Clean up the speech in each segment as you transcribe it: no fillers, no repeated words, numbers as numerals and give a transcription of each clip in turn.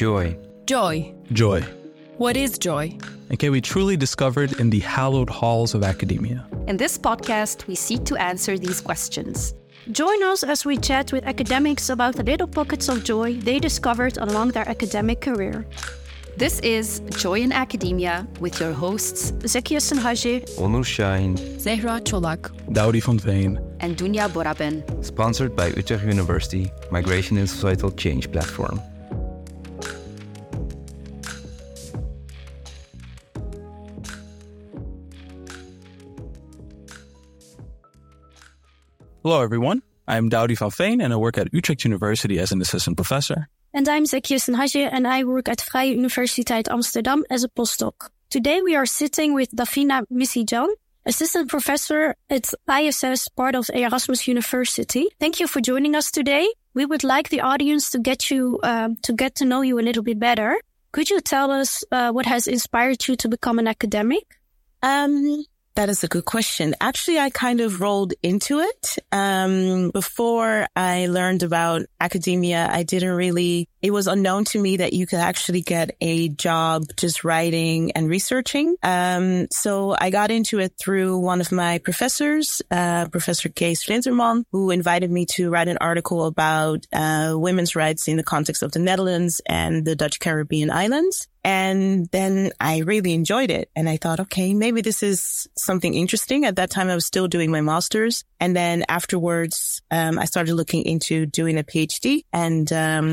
Joy. Joy. Joy. What is joy? And can be truly discovered in the hallowed halls of academia. In this podcast, we seek to answer these questions. Join us as we chat with academics about the little pockets of joy they discovered along their academic career. This is Joy in Academia with your hosts Zekia Senhaji, Onur Şahin, Zehra Çolak, Daudi van Veen, and Dunya Boraben. Sponsored by Utrecht University, Migration and Societal Change Platform. Hello, everyone. I'm Daudi van Veen, and I work at Utrecht University as an assistant professor. And I'm Zekia Senhaji, and I work at Vrije Universiteit Amsterdam as a postdoc. Today we are sitting with Davina Misijan, assistant professor at ISS, part of Erasmus University. Thank you for joining us today. We would like the audience to get to know you a little bit better. Could you tell us what has inspired you to become an academic? That is a good question. Actually, I kind of rolled into it. Before I learned about academia, it was unknown to me that you could actually get a job just writing and researching. So I got into it through one of my professors, Professor Kees Flinterman, who invited me to write an article about women's rights in the context of the Netherlands and the Dutch Caribbean islands. And then I really enjoyed it. And I thought, okay, maybe this is something interesting. At that time, I was still doing my master's. And then afterwards, I started looking into doing a PhD. And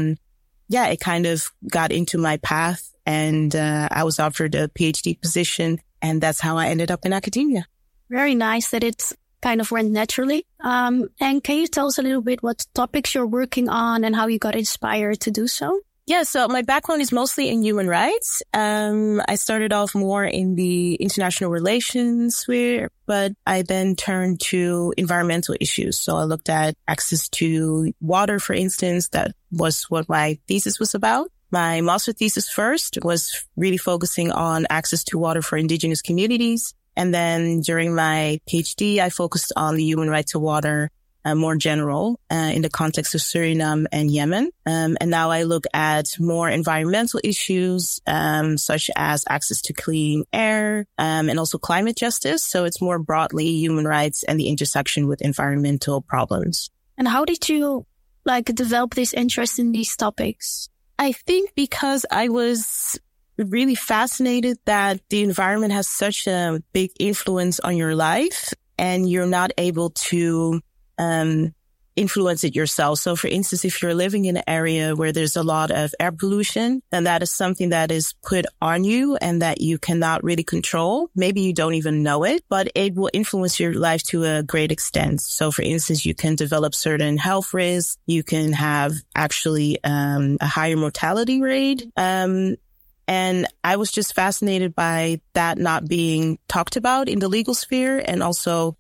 it kind of got into my path. And I was offered a PhD position. And that's how I ended up in academia. Very nice that it kind of went naturally. And can you tell us a little bit what topics you're working on and how you got inspired to do so? Yeah, so my background is mostly in human rights. I started off more in the international relations sphere, but I then turned to environmental issues. So I looked at access to water, for instance. That was what my thesis was about. My master thesis first was really focusing on access to water for indigenous communities. And then during my PhD, I focused on the human right to water more general in the context of Suriname and Yemen. And now I look at more environmental issues such as access to clean air and also climate justice. So it's more broadly human rights and the intersection with environmental problems. And how did you develop this interest in these topics? I think because I was really fascinated that the environment has such a big influence on your life and you're not able to influence it yourself. So for instance, if you're living in an area where there's a lot of air pollution, then that is something that is put on you and that you cannot really control. Maybe you don't even know it, but it will influence your life to a great extent. So for instance, you can develop certain health risks. You can have actually a higher mortality rate. And I was just fascinated by that not being talked about in the legal sphere and also,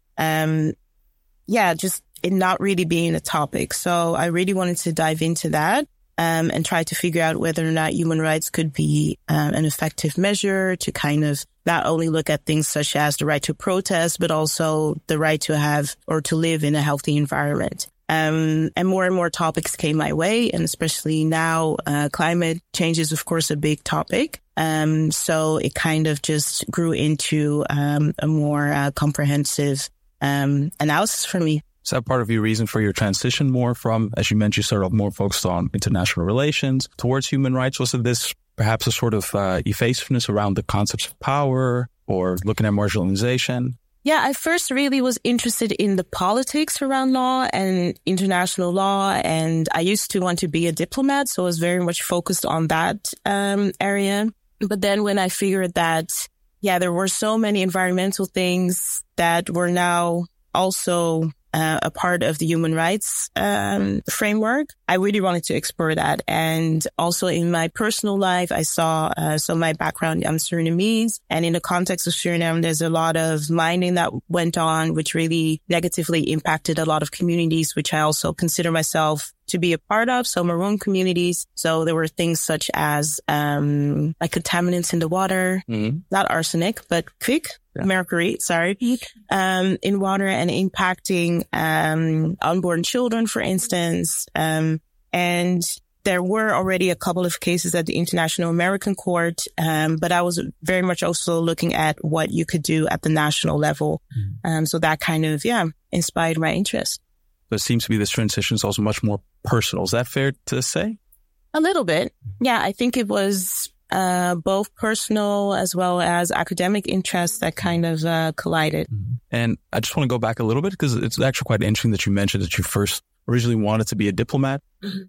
just it not really being a topic. So I really wanted to dive into that and try to figure out whether or not human rights could be an effective measure to kind of not only look at things such as the right to protest, but also the right to have or to live in a healthy environment. And more topics came my way. And especially now, climate change is, of course, a big topic. So it kind of just grew into a more comprehensive analysis for me. Is that part of your reason for your transition more from, as you mentioned, you started more focused on international relations towards human rights? Was it this perhaps a sort of evasiveness around the concepts of power or looking at marginalization? Yeah, I first really was interested in the politics around law and international law. And I used to want to be a diplomat, so I was very much focused on that area. But then when I figured that, there were so many environmental things that were now also a part of the human rights framework, I really wanted to explore that. And also in my personal life, I saw, my background, I'm Surinamese. And in the context of Suriname, there's a lot of mining that went on, which really negatively impacted a lot of communities, which I also consider myself to be a part of. So Maroon communities. So there were things such as contaminants in the water, not arsenic, but mercury, in water and impacting unborn children, for instance. And there were already a couple of cases at the International American Court, but I was very much also looking at what you could do at the national level. So that kind of, inspired my interest. So it seems to be this transition is also much more personal. Is that fair to say? A little bit. Yeah, I think it was both personal as well as academic interests that kind of collided. And I just want to go back a little bit because it's actually quite interesting that you mentioned that you first originally wanted to be a diplomat.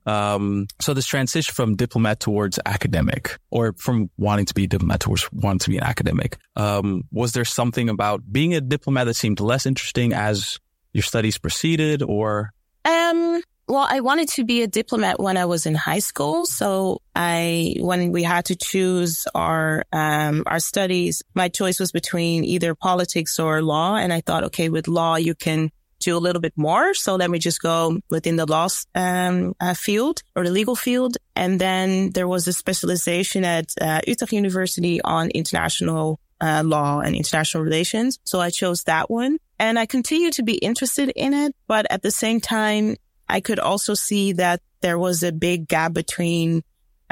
So this transition from diplomat towards academic, or from wanting to be a diplomat towards wanting to be an academic, was there something about being a diplomat that seemed less interesting as your studies proceeded, or? Well, I wanted to be a diplomat when I was in high school. So when we had to choose our studies, my choice was between either politics or law. And I thought, okay, with law, you can do a little bit more. So let me just go within the law field or the legal field. And then there was a specialization at Utrecht University on international law and international relations. So I chose that one. And I continued to be interested in it. But at the same time, I could also see that there was a big gap between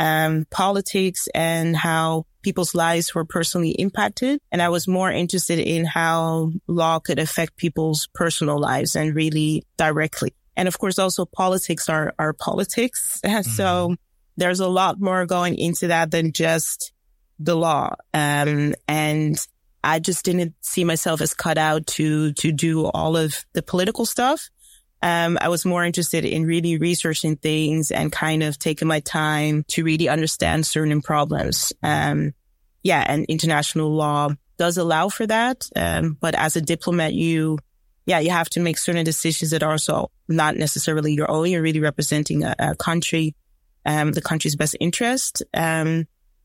politics and how people's lives were personally impacted. And I was more interested in how law could affect people's personal lives and really directly. And of course, also politics are politics. So there's a lot more going into that than just the law. And I just didn't see myself as cut out to do all of the political stuff. I was more interested in really researching things and kind of taking my time to really understand certain problems. And international law does allow for that. But as a diplomat, you have to make certain decisions that are also not necessarily your own. You're really representing a country, the country's best interest. And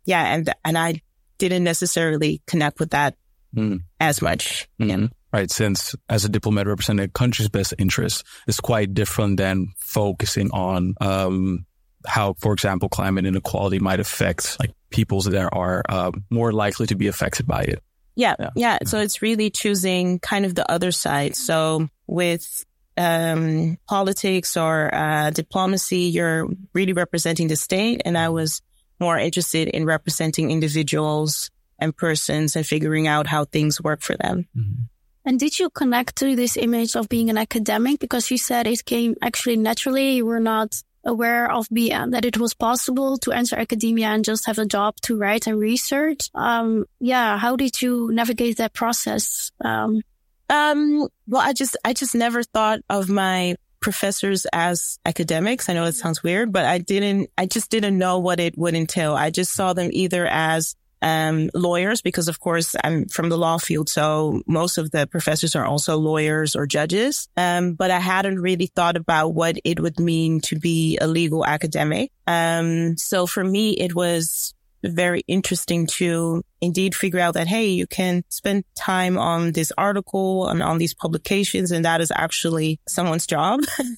I didn't necessarily connect with that as much. Yeah. Right, since as a diplomat representing a country's best interests is quite different than focusing on how, for example, climate inequality might affect like peoples that are more likely to be affected by it. Yeah. So it's really choosing kind of the other side. So with politics or diplomacy, you're really representing the state, and I was more interested in representing individuals and persons and figuring out how things work for them. And did you connect to this image of being an academic? Because you said it came actually naturally. You were not aware of that it was possible to enter academia and just have a job to write and research. How did you navigate that process? Well, I just never thought of my professors as academics. I know it sounds weird, but I just didn't know what it would entail. I just saw them either as lawyers, because of course I'm from the law field. So most of the professors are also lawyers or judges. But I hadn't really thought about what it would mean to be a legal academic. So for me, it was very interesting to indeed figure out that, hey, you can spend time on this article and on these publications, and that is actually someone's job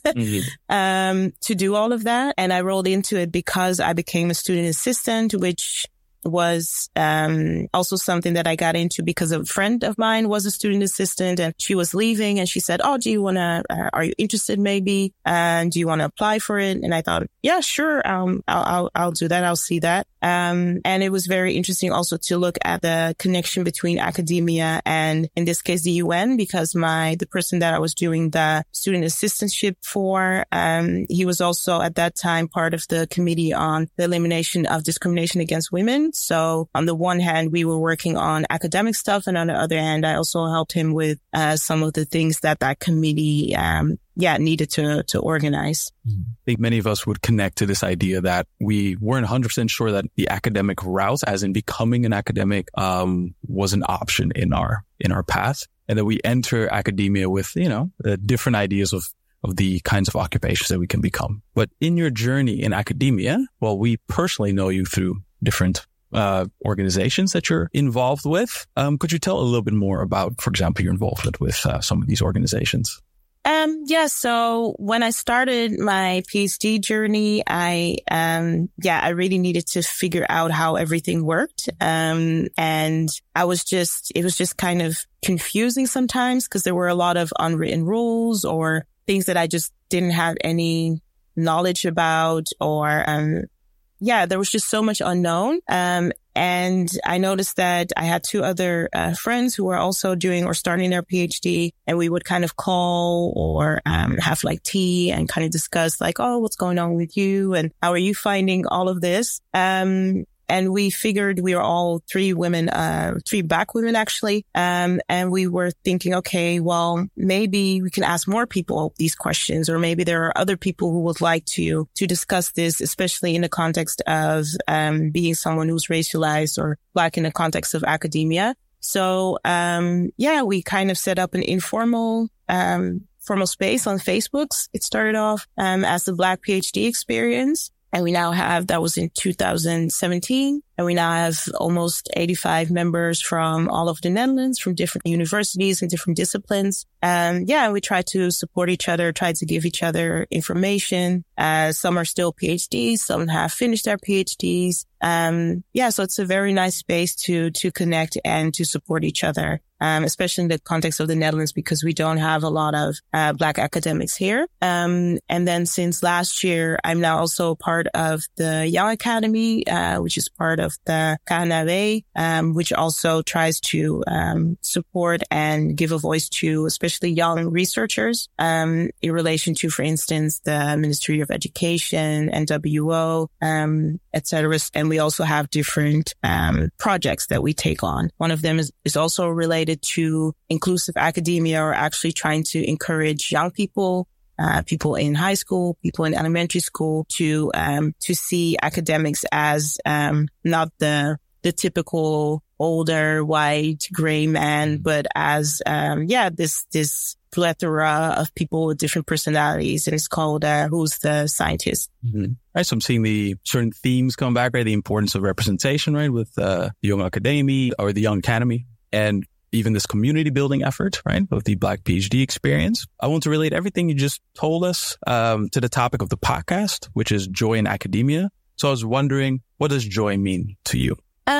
to do all of that. And I rolled into it because I became a student assistant, which was also something that I got into because a friend of mine was a student assistant and she was leaving, and she said, oh, are you interested maybe? And do you want to apply for it? And I thought, yeah, sure. I'll do that. I'll see that. And it was very interesting also to look at the connection between academia and, in this case, the UN, because the person that I was doing the student assistantship for, he was also at that time part of the committee on the elimination of discrimination against women. So on the one hand, we were working on academic stuff, and on the other hand, I also helped him with some of the things that committee needed to organize. I think many of us would connect to this idea that we weren't 100% sure that the academic route, as in becoming an academic, was an option in our path, and that we enter academia with, different ideas of the kinds of occupations that we can become. But in your journey in academia, well, we personally know you through different organizations that you're involved with. Could you tell a little bit more about, for example, your involvement with some of these organizations? So when I started my PhD journey, I really needed to figure out how everything worked. And it was just kind of confusing sometimes because there were a lot of unwritten rules or things that I just didn't have any knowledge about, or there was just so much unknown. And I noticed that I had two other friends who were also doing or starting their PhD, and we would kind of call or have like tea and kind of discuss like, oh, what's going on with you and how are you finding all of this? And we figured we were all three Black women actually. And we were thinking, okay, well, maybe we can ask more people these questions, or maybe there are other people who would like to discuss this, especially in the context of, being someone who's racialized or Black in the context of academia. So, we kind of set up an informal, formal space on Facebook. It started off, as the Black PhD experience. And we now have, that was in 2017, and we now have almost 85 members from all over the Netherlands, from different universities and different disciplines. We try to support each other, try to give each other information. Some are still PhDs, some have finished their PhDs. So it's a very nice space to connect and to support each other. Especially in the context of the Netherlands, because we don't have a lot of Black academics here. And then since last year, I'm now also part of the Young Academy, which is part of the KNW, which also tries to support and give a voice to especially young researchers in relation to, for instance, the Ministry of Education, NWO, etc. And we also have different projects that we take on. One of them is also related to inclusive academia, or actually trying to encourage young people, people in high school, people in elementary school to see academics as, not the typical older white gray man, but as, this plethora of people with different personalities. And it's called, Who's the Scientist? Mm-hmm. Right. So I'm seeing the certain themes come back, right? The importance of representation, right? With, the Young Academy or the Young Academy, and even this community building effort, right, of the Black PhD experience. I want to relate everything you just told us to the topic of the podcast, which is joy in academia. So I was wondering, what does joy mean to you?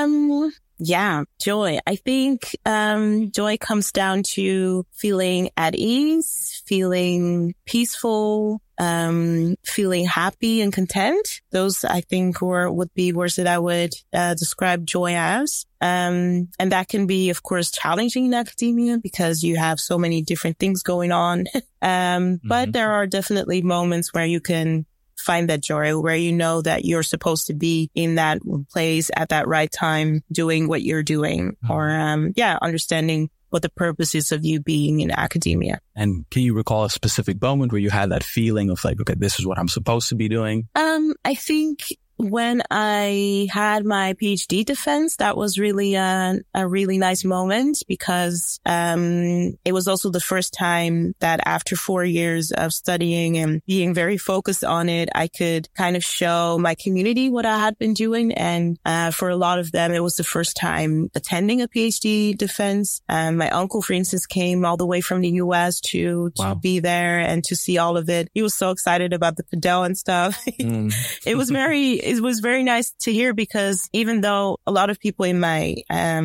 Joy. I think joy comes down to feeling at ease, feeling peaceful, feeling happy and content. Those, I think, would be words that I would describe joy as. And that can be, of course, challenging in academia because you have so many different things going on. But there are definitely moments where you can find that joy, where you know that you're supposed to be in that place at that right time, doing what you're doing, or understanding what the purpose is of you being in academia. And can you recall a specific moment where you had that feeling of like, okay, this is what I'm supposed to be doing? I think when I had my PhD defense, that was really a really nice moment, because it was also the first time that after 4 years of studying and being very focused on it, I could kind of show my community what I had been doing. And for a lot of them, it was the first time attending a PhD defense. My uncle, for instance, came all the way from the US to be there and to see all of it. He was so excited about the Padel and stuff. It was very nice to hear, because even though a lot of people in my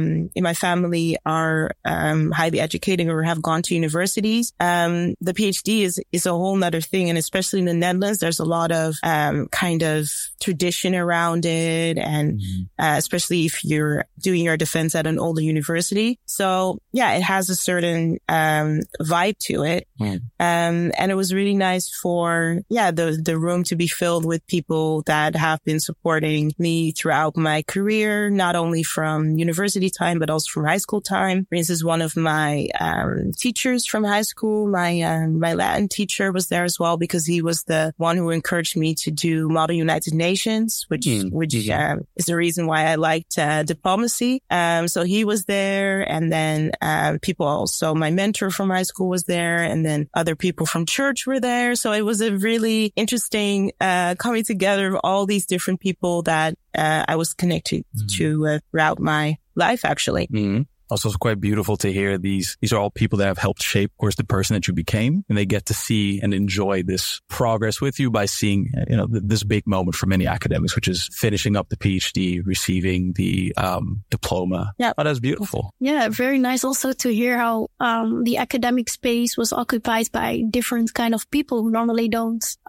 family are highly educated or have gone to universities, the PhD is a whole nother thing. And especially in the Netherlands, there's a lot of kind of tradition around it, and especially if you're doing your defense at an older university. So it has a certain vibe to it. And it was really nice for the room to be filled with people that have been supporting me throughout my career, not only from university time, but also from high school time. For instance, one of my teachers from high school, my Latin teacher, was there as well, because he was the one who encouraged me to do Model United Nations, which is the reason why I liked diplomacy. So he was there, and then people also, my mentor from high school was there, and then other people from church were there. So it was a really interesting coming together of all these different people that I was connected to throughout my life, actually. Also, it's quite beautiful to hear these are all people that have helped shape, of course, the person that you became, and they get to see and enjoy this progress with you by seeing, this big moment for many academics, which is finishing up the PhD, receiving the diploma. Yeah. Oh, that's beautiful. Yeah, very nice also to hear how the academic space was occupied by different kind of people who normally don't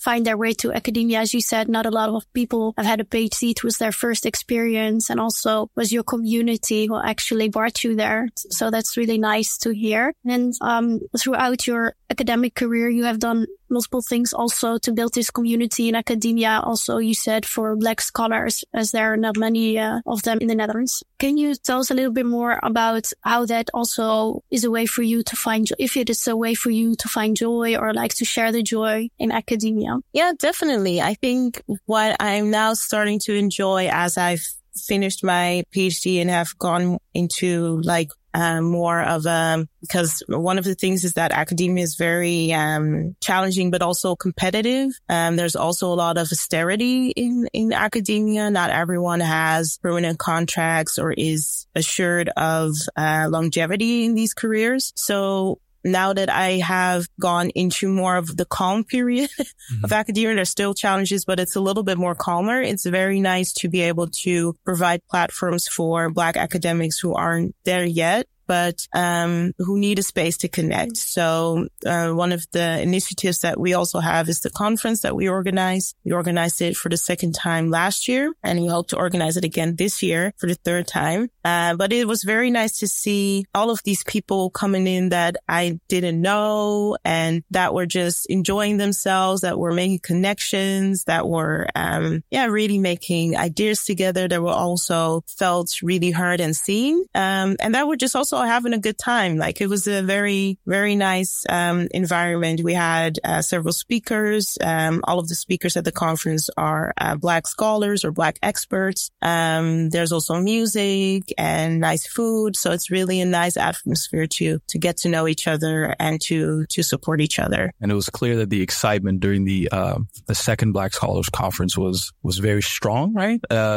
find their way to academia. As you said, not a lot of people have had a PhD. It was their first experience, and also was your community who actually brought you there. So that's really nice to hear. And throughout your academic career, you have done multiple things also to build this community in academia. Also, you said for Black scholars, as there are not many of them in the Netherlands. Can you tell us a little bit more about how that also is a way for you to find joy, if it is a way for you to find joy or like to share the joy in academia? Yeah, definitely. I think what I'm now starting to enjoy as I've finished my PhD and have gone into like more of because one of the things is that academia is very challenging, but also competitive. There's also a lot of austerity in academia. Not everyone has permanent contracts or is assured of longevity in these careers. So now that I have gone into more of the calm period of academia, there's still challenges, but it's a little bit more calmer. It's very nice to be able to provide platforms for Black academics who aren't there yet, but who need a space to connect. So one of the initiatives that we also have is the conference that we organize. We organized it for the second time last year, and we hope to organize it again this year for the third time. But it was very nice to see all of these people coming in that I didn't know and that were just enjoying themselves, that were making connections, that were really making ideas together, that were also felt really heard and seen, and that were just also having a good time. Like, it was a very, very nice environment. We had several speakers. All of the speakers at the conference are Black scholars or Black experts. There's also music and nice food. So it's really a nice atmosphere to get to know each other and to support each other. And it was clear that the excitement during the second Black Scholars Conference was very strong, right?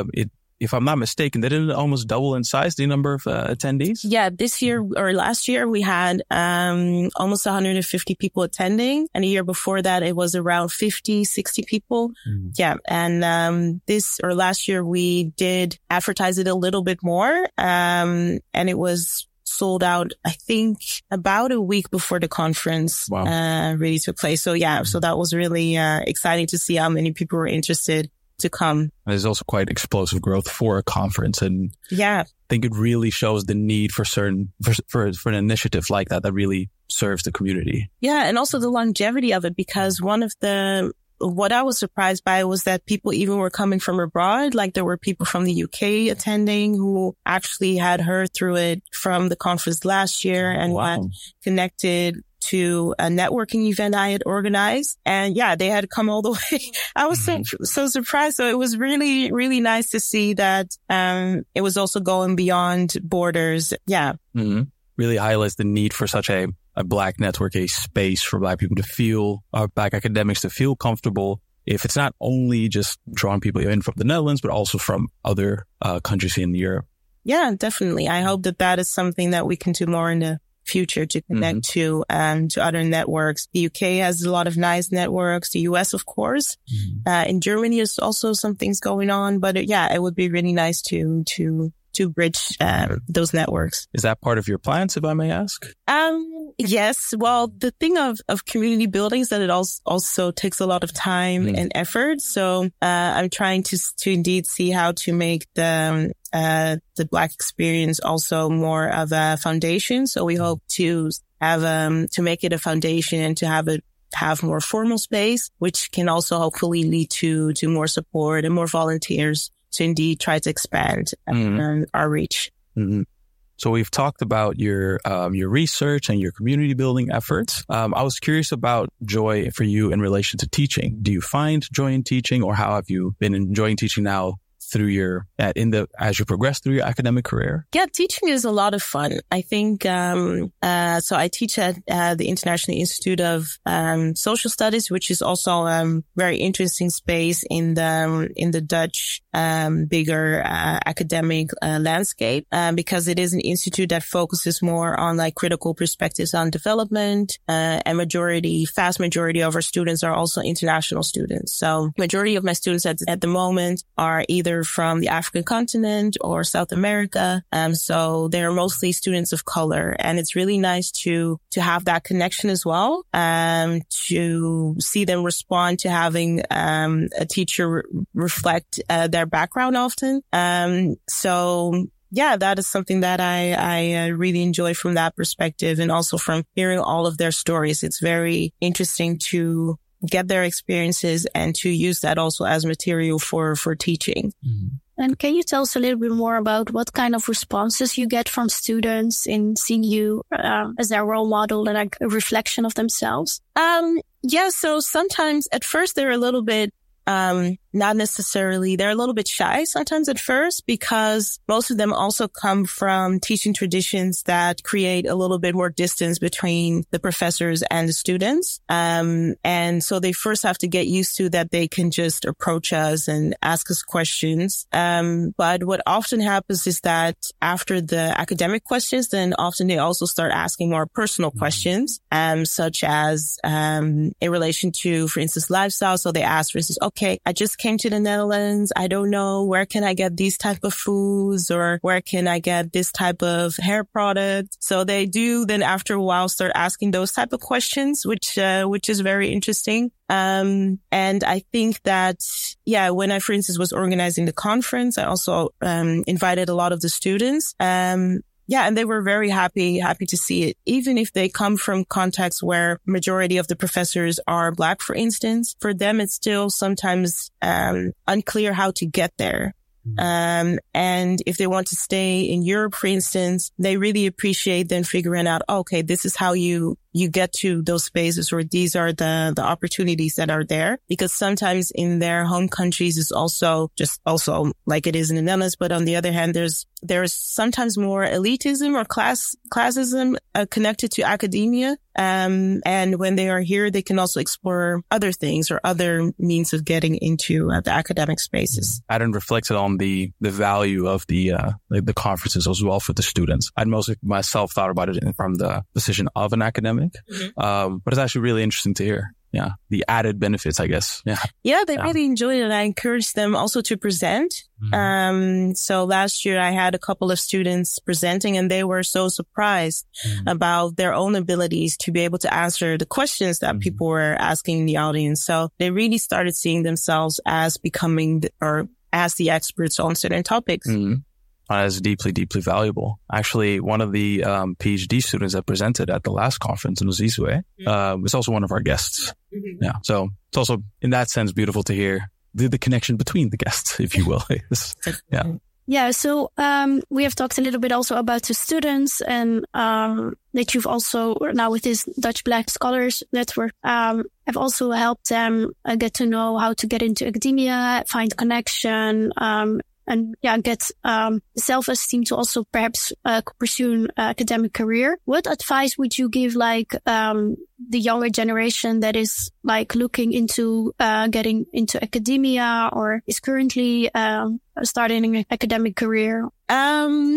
If I'm not mistaken, they didn't almost double in size, the number of attendees? Yeah, this year or last year, we had almost 150 people attending. And the year before that, it was around 50, 60 people. Yeah. And last year, we did advertise it a little bit more. And it was sold out, I think, about a week before the conference really took place. So yeah, so that was really exciting to see how many people were interested to come. There's also quite explosive growth for a conference, and yeah, I think it really shows the need for an initiative like that really serves the community. Yeah, and also the longevity of it, because what I was surprised by was that people even were coming from abroad. Like, there were people from the UK attending who actually had heard through it from the conference last year and had connected to a networking event I had organized. And yeah, they had come all the way. I was so surprised. So it was really, really nice to see that it was also going beyond borders. Yeah. Mm-hmm. Really highlights the need for such a Black network, a space for Black people to feel, Black academics to feel comfortable. If it's not only just drawing people in from the Netherlands, but also from other countries in Europe. Yeah, definitely. I hope that is something that we can do more in the future, to connect to other networks. The UK has a lot of nice networks. The US, of course. In Germany, there's also some things going on. But it would be really nice to bridge those networks. Is that part of your plans, if I may ask? Yes. Well, the thing of community building is that it also takes a lot of time and effort. So I'm trying to indeed see how to make the Black experience also more of a foundation. So we hope to have to make it a foundation and to have more formal space, which can also hopefully lead to more support and more volunteers to indeed try to expand our reach. Mm-hmm. So we've talked about your research and your community building efforts. I was curious about joy for you in relation to teaching. Do you find joy in teaching, or how have you been enjoying teaching now through as you progress through your academic career? Yeah, teaching is a lot of fun. I think, so I teach at the International Institute of Social Studies, which is also a very interesting space in the Dutch bigger academic landscape, because it is an institute that focuses more on like critical perspectives on development, and vast majority of our students are also international students. So majority of my students at the moment are either either from the African continent or South America. So they're mostly students of color, and it's really nice to have that connection as well, to see them respond to having a teacher reflect their background often. So yeah, that is something that I really enjoy from that perspective, and also from hearing all of their stories. It's very interesting to get their experiences and to use that also as material for teaching. Mm-hmm. And can you tell us a little bit more about what kind of responses you get from students in seeing you as their role model and like a reflection of themselves? Yeah, so sometimes at first they're a little bit not necessarily, they're a little bit shy sometimes at first, because most of them also come from teaching traditions that create a little bit more distance between the professors and the students. And so they first have to get used to that they can just approach us and ask us questions. But what often happens is that after the academic questions, then often they also start asking more personal questions, such as in relation to, for instance, lifestyle. So they ask, for instance, okay, I just came to the Netherlands. I don't know, where can I get these type of foods, or where can I get this type of hair product? So they do then after a while start asking those type of questions, which is very interesting. And I think that, yeah, when I, for instance, was organizing the conference, I also, invited a lot of the students. Yeah, and they were very happy to see it. Even if they come from contexts where majority of the professors are Black, for instance, for them, it's still sometimes, unclear how to get there. And if they want to stay in Europe, for instance, they really appreciate then figuring out, okay, this is how you get to those spaces, or these are the opportunities that are there. Because sometimes in their home countries is also like it is in the Netherlands. But on the other hand, there's sometimes more elitism or classism connected to academia. And when they are here, they can also explore other things or other means of getting into the academic spaces. I hadn't reflected on the value of the conferences as well for the students. I'd mostly myself thought about it from the position of an academic. Mm-hmm. But it's actually really interesting to hear. Yeah. The added benefits, I guess. Yeah. They really enjoyed it. I encouraged them also to present. Mm-hmm. So last year I had a couple of students presenting, and they were so surprised about their own abilities to be able to answer the questions that people were asking in the audience. So they really started seeing themselves as becoming as the experts on certain topics. Mm-hmm. As deeply, deeply valuable. Actually, one of the PhD students that presented at the last conference in Uzizwe was also one of our guests. Mm-hmm. Yeah, so it's also in that sense beautiful to hear the connection between the guests, if you will. Yeah. Yeah, so we have talked a little bit also about the students, and that you've also, now with this Dutch Black Scholars Network, have also helped them get to know how to get into academia, find connection, and get self-esteem to also perhaps pursue an academic career. What advice would you give the younger generation that is looking into getting into academia, or is currently starting an academic career? What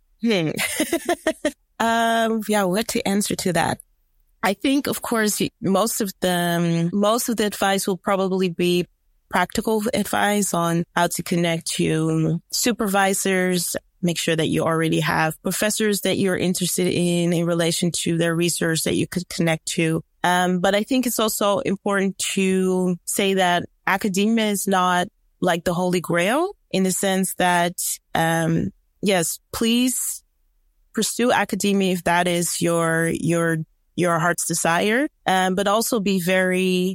to answer to that? I think, of course, most of the advice will probably be practical advice on how to connect to supervisors, make sure that you already have professors that you're interested in relation to their research that you could connect to. But I think it's also important to say that academia is not like the Holy Grail, in the sense that, yes, please pursue academia if that is your heart's desire. But also be very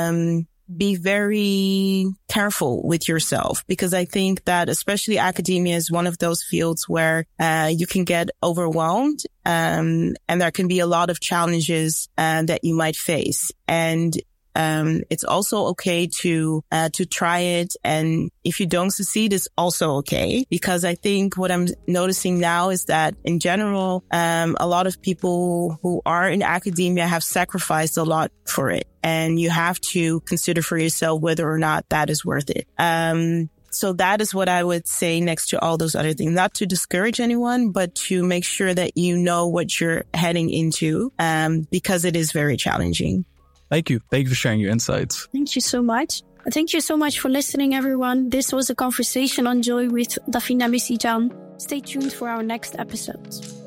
careful with yourself, because I think that especially academia is one of those fields where you can get overwhelmed, and there can be a lot of challenges that you might face. And it's also okay to try it. And if you don't succeed, it's also okay. Because I think what I'm noticing now is that in general, a lot of people who are in academia have sacrificed a lot for it. And you have to consider for yourself whether or not that is worth it. So that is what I would say next to all those other things. Not to discourage anyone, but to make sure that you know what you're heading into, because it is very challenging. Thank you. Thank you for sharing your insights. Thank you so much. Thank you so much for listening, everyone. This was a conversation on joy with Davina Missy-Jan. Stay tuned for our next episode.